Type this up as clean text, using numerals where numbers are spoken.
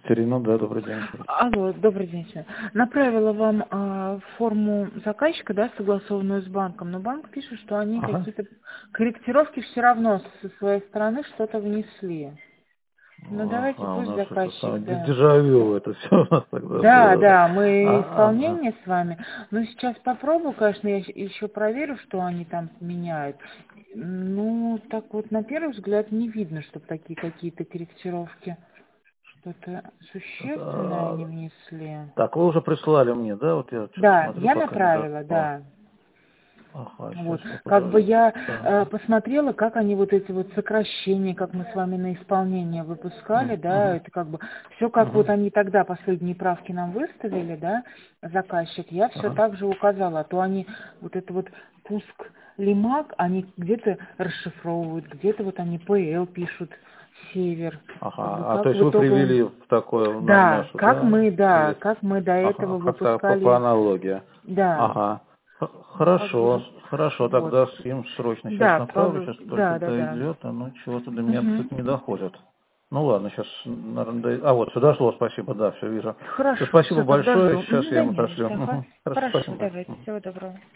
Екатерина, да, добрый день. Алло, добрый день. Света. Направила вам форму заказчика, да, согласованную с банком, но банк пишет, что они Ага. какие-то корректировки все равно со своей стороны что-то внесли. Ну давайте Ага, у пусть нас это заказчик, самое да. дежавю, это все у нас тогда Да, было, да. да, мы Ага. исполнение с вами. Но сейчас попробую, конечно, я еще проверю, что они там меняют. Ну, так вот, на первый взгляд не видно, чтобы такие какие-то корректировки. Что-то существенное они внесли. Так, вы уже прислали мне, да? Вот я что-то Да, смотрю, я пока не направила, зашло. да. Ага, сейчас Вот, я как бы подожду. я Так. посмотрела, как они вот эти вот сокращения, как мы с вами на исполнение выпускали, да, Мгм. это как бы все как вот Мгм. они тогда последние правки нам выставили, да, заказчик, я все Ага. так же указала, а то они вот это вот пуск лимак, они где-то расшифровывают, где-то вот они ПЛ пишут, север, как бы Ага. А то как есть в вы итоге, привели в такое да, нашу, да, да, есть. как мы до Ага, этого как-то по выпускали, аналогии. да, Ага. ну как бы Хорошо, вот, хорошо, вот. тогда им срочно сейчас Да, направлю, сейчас только да, да, да. дойдет, оно чего-то до меня Мгм. тут не доходит. Ну ладно, сейчас, наверное, А, вот, сюда шло, спасибо, да, все вижу. Все, Хорошо, спасибо все, тогда большое, жду. сейчас Мгм, я да им не за отошлю. что. Хорошо, Хорошо, спасибо. давайте, всего доброго.